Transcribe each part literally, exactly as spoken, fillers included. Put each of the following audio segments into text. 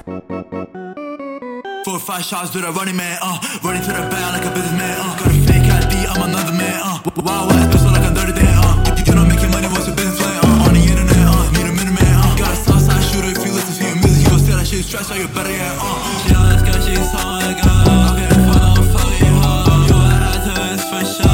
Four or five shots, do the running man, uh running to the bag like a businessman, uh got a fake I D, I'm another man, uh Wild West, pistol like I'm dirty Dan, uh You cannot make your money, what's your business plan, uh On the internet, uh need a middleman, uh Got a southside shooter, if you listen to your music, you gon' say that shit stress, so you better get, uh She always got shit, so I got okay, fuck, I'm fucking hard. You had to, it's for sure.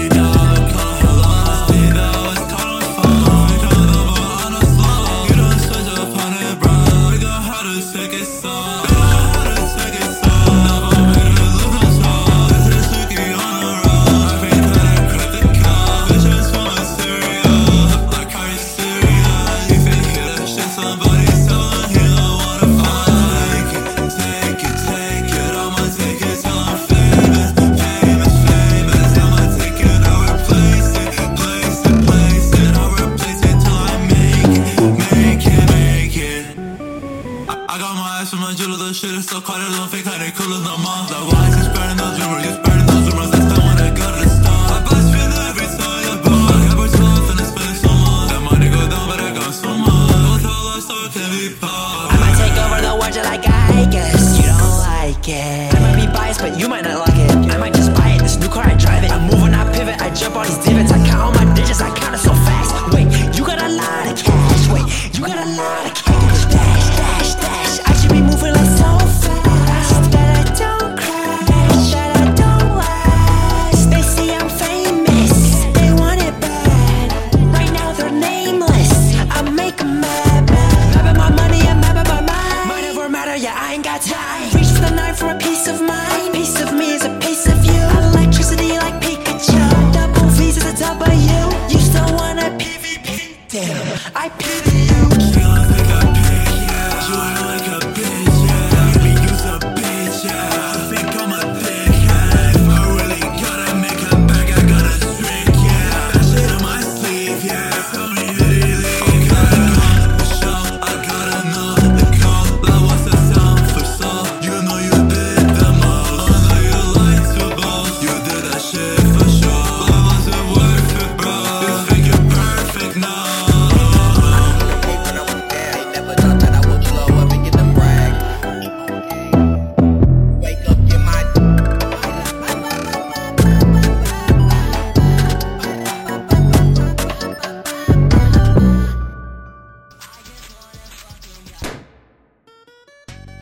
From my jewelry, the shit is so quiet, I don't fake how they cool as no more. Like, why is he spreading those rumors? He's spreading those rumors, that's not when I go to the store. I buy spin every time you bought. I got more stuff and I spend so much. That money go down, but I got so much. Don't tell us so it can be bought. I might take over the world just like I guess you don't like it. I might be biased, but you might not like it.